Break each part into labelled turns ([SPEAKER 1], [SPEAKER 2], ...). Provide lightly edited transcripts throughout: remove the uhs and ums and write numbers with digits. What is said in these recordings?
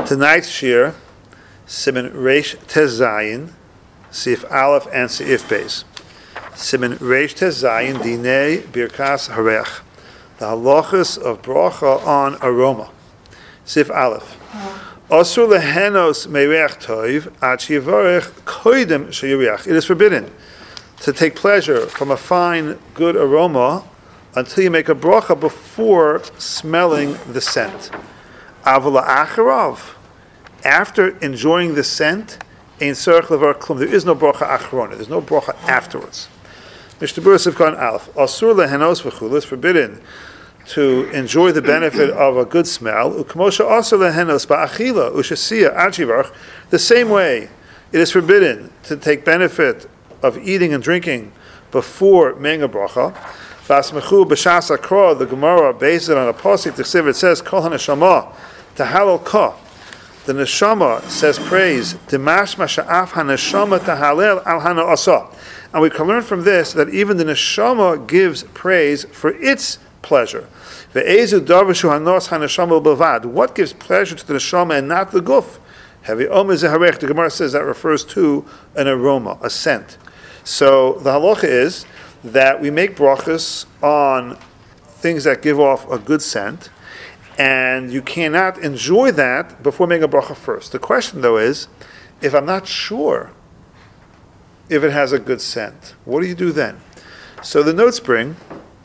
[SPEAKER 1] Tonight's shir, Siman Reish Tez Zayin, Sif Aleph and Sif Beis. Siman Reish Tez Zayin, Dinei Birkas Harech. The halachas of bracha on aroma. Sif Aleph. Asur lehenos meirech toiv ad shivarech koidem sheyirech. It is forbidden to take pleasure from a fine, good aroma until you make a bracha before smelling the scent. Avla acharav. After enjoying the scent, ein tzarich levar klum. There is no bracha acharona. There's no bracha afterwards. Mishtabur Sivkan Aleph. Asur lehenos v'chul. It's forbidden to enjoy the benefit of a good smell. Ukmosha asur lehenos ba'achila ushasiya achivarch. The same way, it is forbidden to take benefit of eating and drinking before making a bracha. Vasmechu b'shas akra. The Gemara based it on a pasuk. T'chsiv, it says kol haneshama tahalal ka. The neshama says praise. Dimash masha'af haneshama tahalel al hanaasa. And we can learn from this that even the neshama gives praise for its pleasure. Ve'ezu darshu hanos haneshama b'vad. What gives pleasure to the neshama and not the guf? Heavy omer zeharech. The Gemara says that refers to an aroma, a scent. So the halacha is that we make brachas on things that give off a good scent, and you cannot enjoy that before making a bracha first. The question, though, is, if I'm not sure if it has a good scent, what do you do then? So the notes bring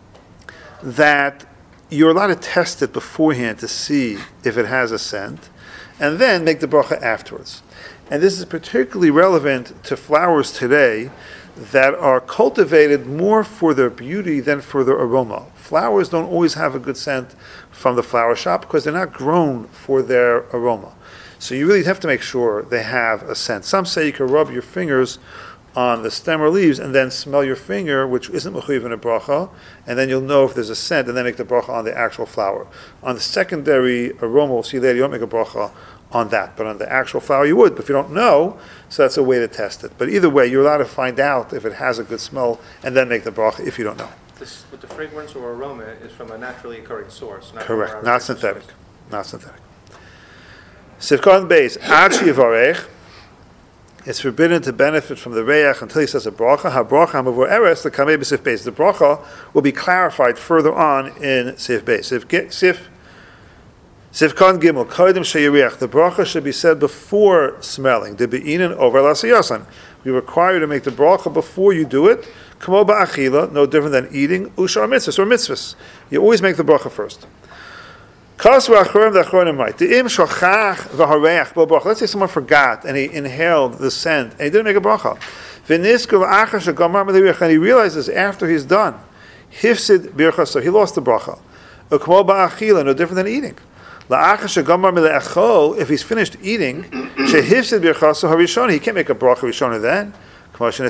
[SPEAKER 1] that you're allowed to test it beforehand to see if it has a scent, and then make the bracha afterwards. And this is particularly relevant to flowers today that are cultivated more for their beauty than for their aroma. Flowers don't always have a good scent from the flower shop because they're not grown for their aroma. So you really have to make sure they have a scent. Some say you can rub your fingers on the stem or leaves and then smell your finger, which isn't mechuyev in a bracha, and then you'll know if there's a scent, and then make the bracha on the actual flower. On the secondary aroma, we'll see later, you don't make a bracha on that, but on the actual flower you would. But if you don't know, so that's a way to test it. But either way, you're allowed to find out if it has a good smell and then make the bracha if you don't know.
[SPEAKER 2] This, but the fragrance or aroma is from a naturally occurring source. Not
[SPEAKER 1] correct, not synthetic. Source. Not synthetic. Sivkon Beis, Ad Shivarech, it's forbidden to benefit from the reach until he says a bracha. Ha bracha hamavur eres the kamei b'sif beis. The bracha will be clarified further on in Sif Beis. Sivkon Gimel Kodim Sheyiriach. The bracha should be said before smelling. The be'inan over lasayasan. We require you to make the bracha before you do it. Kamo ba'achila, no different than eating. Ushar mitzvahs or mitzvahs. You always make the bracha first. Let's say someone forgot and he inhaled the scent and he didn't make a bracha. And he realizes after he's done, hifsid birchas, so he lost the bracha. No different than eating. If he's finished eating, he can't make a bracha rishona then. We had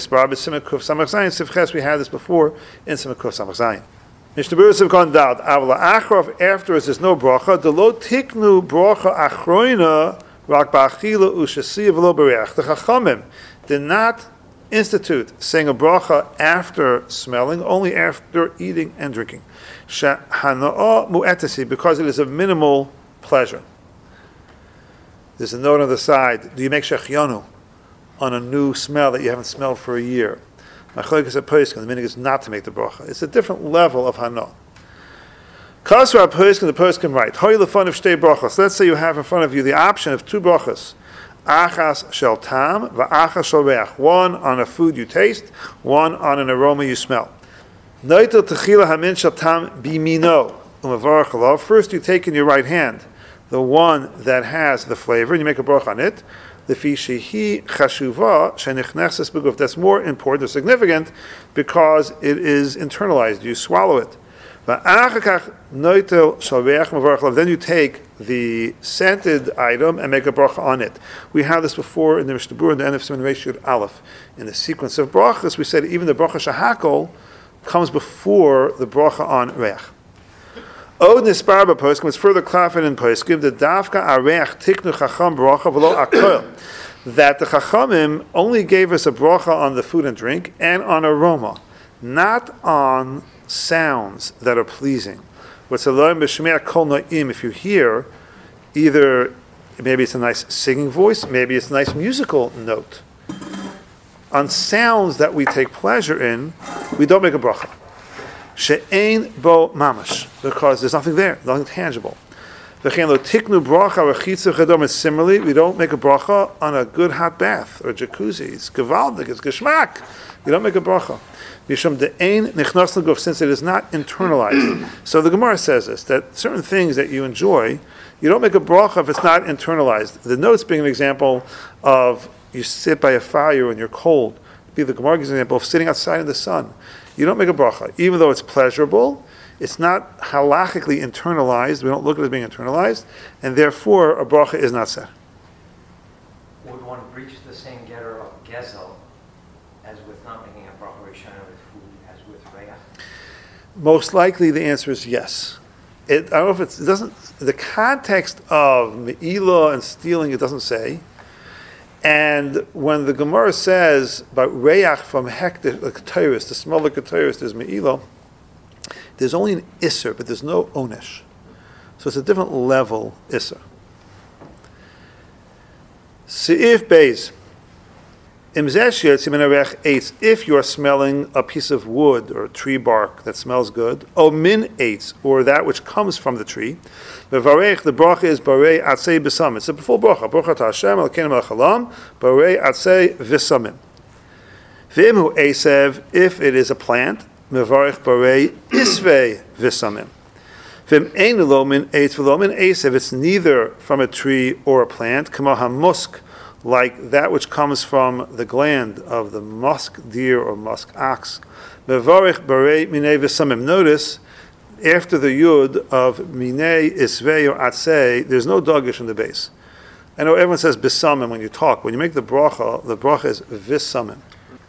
[SPEAKER 1] this before in Siman Kuf Samach Zayin. Afterwards, there's no bracha. The lo tiknu bracha achroina rak ba'achila u'shasiya v'lo b'reach. The Chachamim did not institute saying a bracha after smelling, only after eating and drinking. Shehana'a mu'etasi, because it is of minimal pleasure. There's a note on the side. Do you make shechianu on a new smell that you haven't smelled for a year? Machlokes a poskim, the meaning is not to make the bracha. It's a different level of hana. Kasra poskim, the poskim right. Hoy lefon of shtei brachas. Let's say you have in front of you the option of two brachas. Achas shel tam, va'achas shel reach. One on a food you taste, one on an aroma you smell. Noitel techila hamin shel tam bimino. Umavarach alav. First you take in your right hand the one that has the flavor, and you make a bracha on it. That's more important or significant because it is internalized. You swallow it. Then you take the scented item and make a bracha on it. We had this before in the Mishnah Berurah in the end of Siman Reish Yud Aleph. In the sequence of brachas, we said even the bracha shahakol comes before the bracha on reach. Od nisparba poskim, it's further clarified in poskim, the dafka arech tiknu chacham bracha v'lo akol, that the chachamim only gave us a bracha on the food and drink and on aroma, not on sounds that are pleasing. What's a loim b'shmear kol na'im, if you hear either maybe it's a nice singing voice, maybe it's a nice musical note. On sounds that we take pleasure in, we don't make a bracha. She'ein bo mamash, because there's nothing there, nothing tangible. Similarly, we don't make a bracha on a good hot bath or jacuzzi. It's gewaldig, it's geschmack. You don't make a bracha. Since it is not internalized. So the Gemara says this, that certain things that you enjoy, you don't make a bracha if it's not internalized. The notes being an example of you sit by a fire when you're cold. Be the Gemara gives an example of sitting outside in the sun. You don't make a bracha. Even though it's pleasurable, it's not halachically internalized. We don't look at it as being internalized, and therefore a bracha is not said.
[SPEAKER 3] Would one breach the same getter of gezel as with not making a bracha rishona with food as with reyach?
[SPEAKER 1] Most likely, the answer is yes. I don't know if it doesn't. The context of me'ilah and stealing, it doesn't say. And when the Gemara says about reyach from hektish, the ketores, the smell of ketores, there's me'ilah. There's only an isser, but there's no onesh. So it's a different level isser. Se'if beis. If you are smelling a piece of wood or a tree bark that smells good, o min eitz, or that which comes from the tree, the bracha is barei atzei b'samim. It's a full bracha. Bracha ta Hashem Elokeinu melech haolam, barei atzei v'samim. V'imhu esev, if it is a plant, mevarich barei isvei v'samim. V'im ein lo min eitz v'lo min esev, it's neither from a tree or a plant, kama hamusk, like that which comes from the gland of the musk deer or musk ox. Mevarich barei minei v'samim. Notice, after the yud of minei, isvei, or atzei, there's no dagish in the base. I know everyone says bisamim when you talk. When you make the bracha is visamim.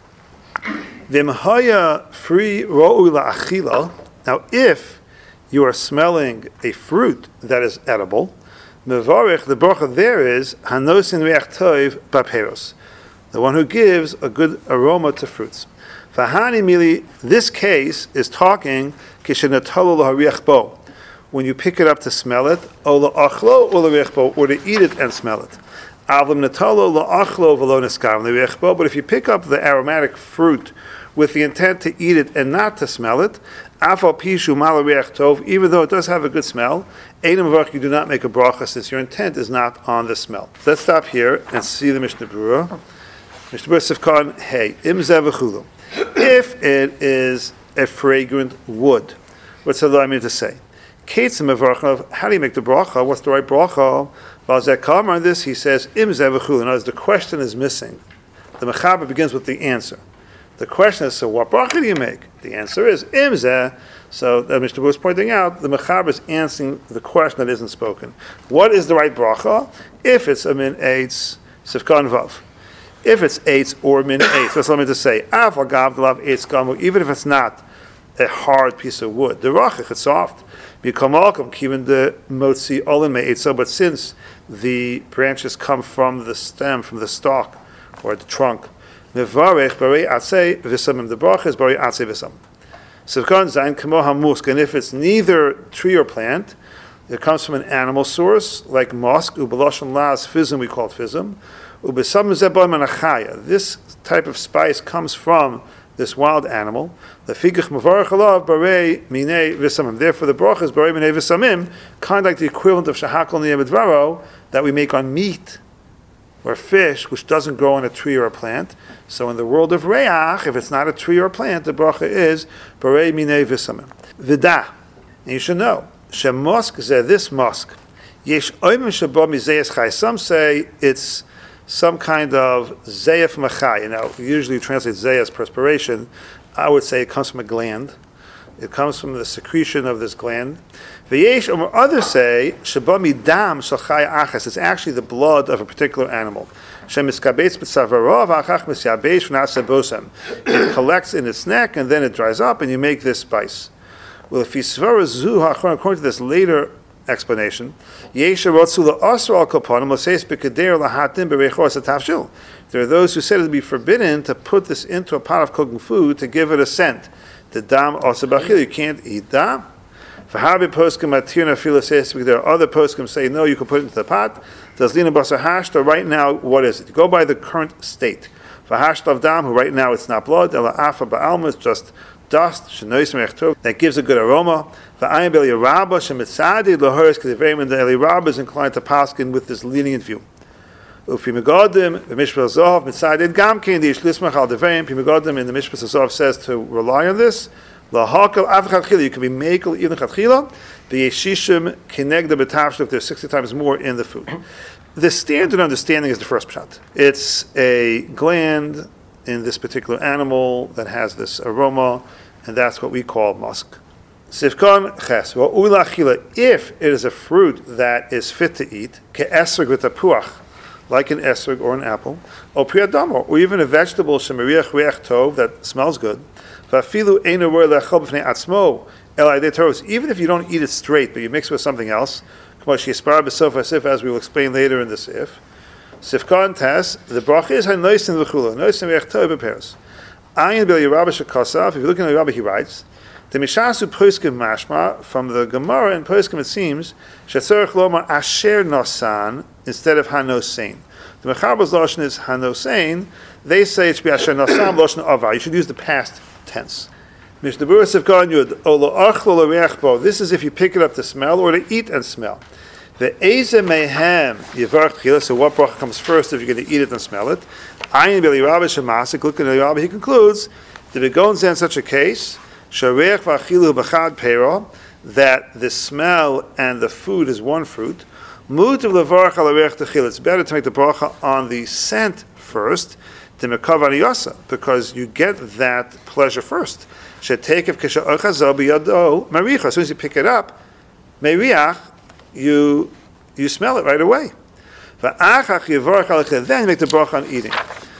[SPEAKER 1] V'imhaya free ro'u la'achila. Now, if you are smelling a fruit that is edible, mevarich, the bracha there is hanosin reach tov b'peros, the one who gives a good aroma to fruits. V'hani mili, this case is talking kishenatolo lahariach bo, when you pick it up to smell it, o la'achlo o l'riach bo, or to eat it and smell it. Avlim natolo la'achlo v'lo neskam l'riach bo, but if you pick up the aromatic fruit with the intent to eat it and not to smell it, afal pishu malariach tov, even though it does have a good smell, Eidem Varch, you do not make a bracha since your intent is not on the smell. Let's stop here and see the Mishnah Berurah. Mishnah Berurah Sifkan, hey, im zeh v'chulu. If it is a fragrant wood, what's the mean to say? Keitzim Mevarch, how do you make the bracha? What's the right bracha? Balzeh Kamar on this, he says, im zeh v'chulu. In other words, the question is missing. The Mechaber begins with the answer. The question is, so what bracha do you make? The answer is im zeh. So Mr. was pointing out, the Mechaber is answering the question that isn't spoken. What is the right bracha? If it's a min eitz, sifkan vav. If it's eitz or min eitz, that's what I mean to say. Av agav delav eitz gamu, even if it's not a hard piece of wood. The rachich, it's soft. Become malkum, even the motzi olin me eitz. But since the branches come from the stem, from the stalk, or the trunk, mevarech barei atzei v'samim. The bracha is barei atzei v'samim. And if it's neither tree or plant, it comes from an animal source, like musk, ubaloshon las fizim, we call it fizim. This type of spice comes from this wild animal. Therefore, the bracha is barei minei v'samim, kind of like the equivalent of shahakol niyeh that we make on meat or fish, which doesn't grow on a tree or a plant. So in the world of reyach, if it's not a tree or a plant, the bracha is barei minei v'samim. V'da, and you should know, shemosk zeh, this musk, yesh oimim shabo mizeyes chai. Some say it's some kind of zeyah from a chai. Now, usually you translate zeyah as perspiration. I would say it comes from a gland. It comes from the secretion of this gland. V'yesh, or others say, shabo midam shel chai achas. It's actually the blood of a particular animal. It collects in its neck and then it dries up and you make this spice. Well, if according to this later explanation, there are those who said it would be forbidden to put this into a pot of cooking food to give it a scent. The dam also bachil, you can't eat dam. For Harbi poskim matirna filas, there are other poskim say no, you can put it into the pot. Does lina basar hashta? Right now, what is it? You go by the current state. For hashta of dam, who right now it's not blood. Ela afa ba'alma, it's just dust. Shenois mechtov, that gives a good aroma. For ayin beli rabba shemitzadi lahoris, because the very when the Eli Rabba is inclined to paskin with this lenient view. Ufi megadim, the Mishpah Zav mitzadid gamkin the ishlismach al deveim. Pi megadim in the Mishpah Zav says to rely on this. Lahakal avchadchila, you can be makel even chadchila. The yeshishim kineg the betavshel if there's 60 times more in the food. The standard understanding is the first pshat. It's a gland in this particular animal that has this aroma, and that's what we call musk. Sifkon ches ulachila. If it is a fruit that is fit to eat, ke'esrog with a puach, like an esrog or an apple, or priyadamo, or even a vegetable shemariach reach tov that smells good. Vafilu einu roy lechol b'fnei atzmo el adei toros. Even if you don't eat it straight, but you mix it with something else, as we will explain later in the sif. Sifkon tes, the bracha is hanoisin v'chula, hanoisin reich tov b'peres. Ayin b'el Yerabba shekasav. If you look in the Yerabba, he writes, the mishasu poskim mashma, from the Gemara in poskim it seems shetzorich lomar asher nosan instead of hanosein. The Mechaber's lashon is hanosein. They say it should be asher nosan lashon avar. You should use the past tense. This is if you pick it up to smell or to eat and smell. The eze mehem yivarch tchila. So what bracha comes first if you're going to eat it and smell it? Ayin b'li Rabbi shemasik. Look at the Rabbi. He concludes that it goes in such a case shareich v'achilu b'chad peira, that the smell and the food is one fruit. Mutav levarch al reich tchila. It's better to make the bracha on the scent first, because you get that pleasure first. As soon as you pick it up, you smell it right away. Then you make the bracha on eating.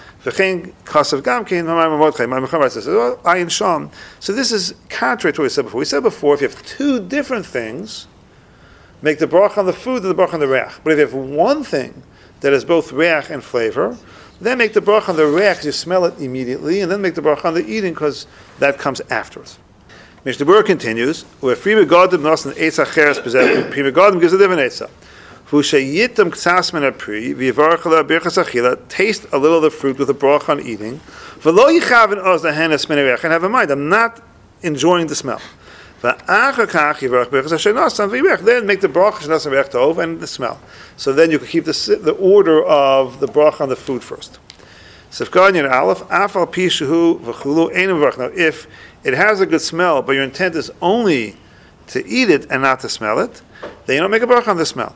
[SPEAKER 1] So this is contrary to what we said before. We said before, if you have two different things, make the bracha on the food and the bracha on the reach. But if you have one thing that is both reach and flavor, then make the bracha on the reach because you smell it immediately, and then make the bracha on the eating because that comes afterwards. Mishnah Berurah continues, where Pri Megadim nosan eitz acheres presented. Pri Megadim gives a different eitzah. V'ushayitam k'tzas min ha'pri v'yivarach ala birchas achila. Taste a little of the fruit with a bracha on eating. V'lo yichaven oz lahenes min ha'reich. And have in mind, I'm not enjoying the smell. Then make the bracha shenas reich tov and the smell. So then you can keep the order of the bracha on the food first. Sifkanyan aleph afal pishu v'chulu ein v'rach. Now, if it has a good smell, but your intent is only to eat it and not to smell it, then you don't make a bracha on the smell.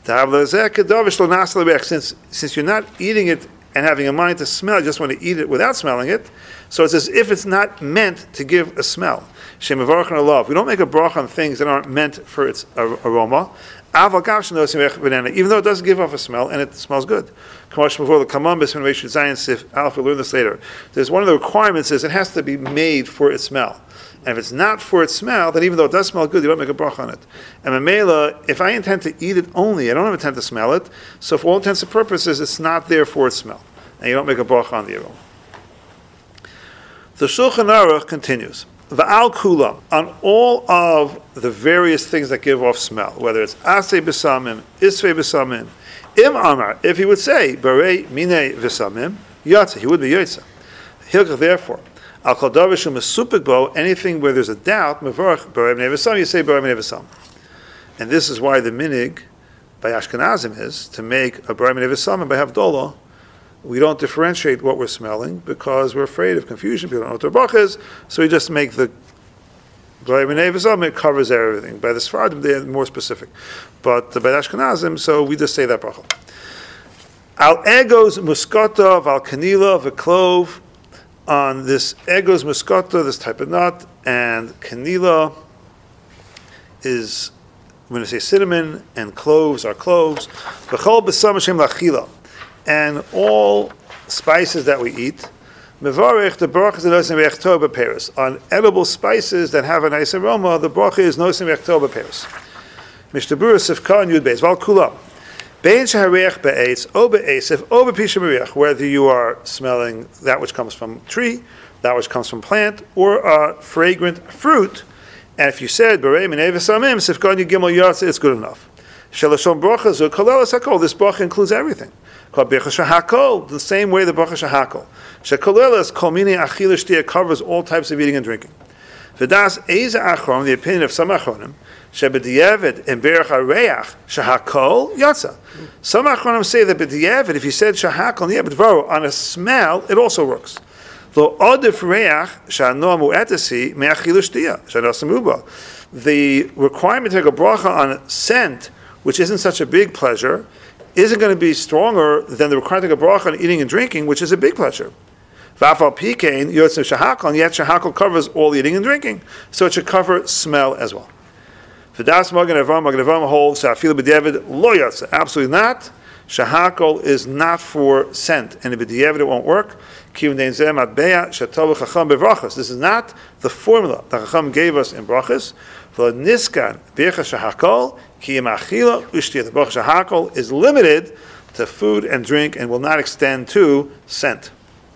[SPEAKER 1] Since you're not eating it and having a mind to smell, you just want to eat it without smelling it. So it's as if it's not meant to give a smell. We don't make a bracha on things that aren't meant for its aroma. Even though it doesn't give off a smell and it smells good. We'll learn this later. There's one of the requirements is it has to be made for its smell. And if it's not for its smell, then even though it does smell good, you don't make a bracha on it. And Mamela, if I intend to eat it only, I don't have intent to smell it, so for all intents and purposes, it's not there for its smell. And you don't make a bracha on the aroma. The Shulchan Aruch continues. Va'al kulam, on all of the various things that give off smell, whether it's asay b'samim, isvei b'samim, im amar, if he would say, barei minei v'samim, yatsa, he would be yotza. Hilchach, therefore, al kol davar shu mesupik bo, anything where there's a doubt, mevorach, barei minei v'samim, you say barei minei v'samim. And this is why the minig by Ashkenazim is to make a barei minei v'samim by Havdalah. We don't differentiate what we're smelling because we're afraid of confusion. People don't know what their bracha is, so we just make the it covers everything. By the Sfaradim, they're more specific. But by the Ashkenazim, so we just say that bracha. Al egos muscata, val kanila, v'klov, on this egos muscata, this type of nut, and kanila is, I'm going to say cinnamon, and cloves are cloves. V'chol b'sam Hashem lachila. And all spices that we eat, mevarich, the bracha is nosim reich tov b'peres. On edible spices that have a nice aroma, the bracha is nosim reich tov b'peres. Mishnah Berurah Sifkan Yud Beis Val Kulam. Bein shehareich be'etz o be'esef o b'pisha meriach. Whether you are smelling that which comes from tree, that which comes from plant, or a fragrant fruit, And if you said Berei Minei V'Samim Sifkon Gimel Yatsa, it's good enough. Shelashon Bracha Zu Kalelas Hakol. This bracha includes everything. Called Bircha Shahakol, the same way the Bircha Shahakol. Shekalelas Kol Mini Achila Shtia covers all types of eating and drinking. V'das Eza Achron, the opinion of some Achronim, Shebediyevet and Berach HaReach Shahakol Yatsa. Some Achronim say that Bediyevet, if you said Shahakol Yebedvaro on a smell, it also works. Lo Odif Reach Shanoa Mu'etasi Me'achilu Shtia Shanosamuba. The requirement to take a bracha on scent, which isn't such a big pleasure, isn't going to be stronger than the requirement to take a bracha on eating and drinking, which is a big pleasure. Vafal Pikein Yotzim Shahakol, and yet Shahakol covers all eating and drinking, so it should cover smell as well. V'das Magen Avraham holds Sha'afilu B'diavad Lo Yatsa. Absolutely not. Shahakol is not for scent, and in B'diavad it won't work. This is not the formula that Chacham gave us in brachas. The bracha shahakol is limited to food and drink and will not extend to scent.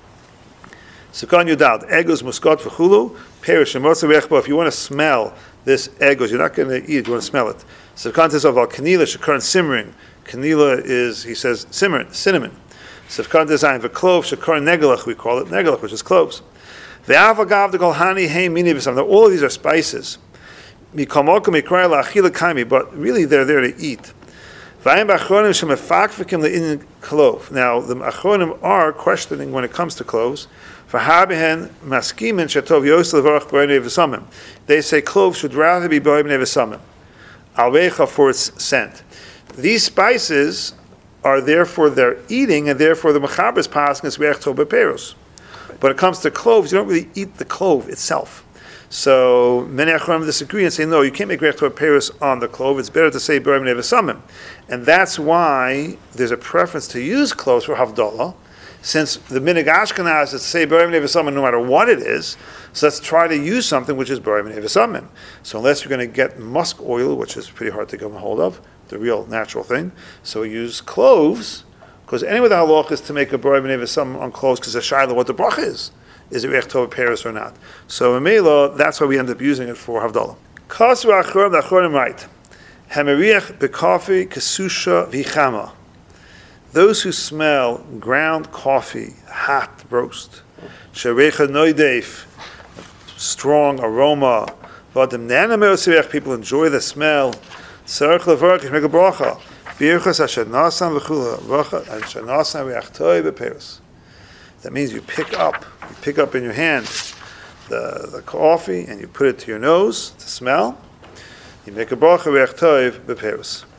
[SPEAKER 1] Sukan Yudad, egos muskot v'chulu, perish shemotza. If you want to smell this egos, you're not going to eat it, you want to smell it. Sukan Tezov al kanila shakar simmering. Kanila is, he says, cinnamon. Sifkan design the clove shakar negalach, we call it negalach, which is cloves. The avagav the golhani hey mini v'sam. All of these are spices. Mikomokum mikray la'achila kaimi, but really they're there to eat. V'ayim b'achronim shemefakfikim le'inin clove. Now the achronim are questioning when it comes to cloves. V'habehen maskimin shetov yos levarach b'reinei v'samim. They say cloves should rather be b'reinei v'samim. Alvecha for its scent. These spices are therefore their eating, and therefore the mechaber's passing is reach tov beperus. When it comes to cloves, you don't really eat the clove itself. So many achronim disagree and say, no, you can't make reach tov beperus on the clove. It's better to say b'reinei v'samim, and that's why there's a preference to use cloves for havdalah, since the minig Ashkenaz is to say b'reinei v'samim no matter what it is. So let's try to use something which is b'reinei v'samim. So unless you're going to get musk oil, which is pretty hard to get a hold of, the real natural thing. So we use cloves, because anyway the halach is to make a b'reinei v'samim on cloves, because the shayla what the bracha is it reich tov Paris or not? So in Mela, that's why we end up using it for havdalah. Kasu achronim, the achronim write, Hameriach b'coffee kesusha v'chama. Those who smell ground coffee, hot roast, sherecha noidef, strong aroma, v'adam nanamer sirech, people enjoy the smell. Tzarech levarach, make a bracha. Birchas asher nasan v'chula, bracha asher nasan reach tov b'peros. That means you pick up in your hand the coffee and you put it to your nose to smell. You make a bracha reach tov b'peros.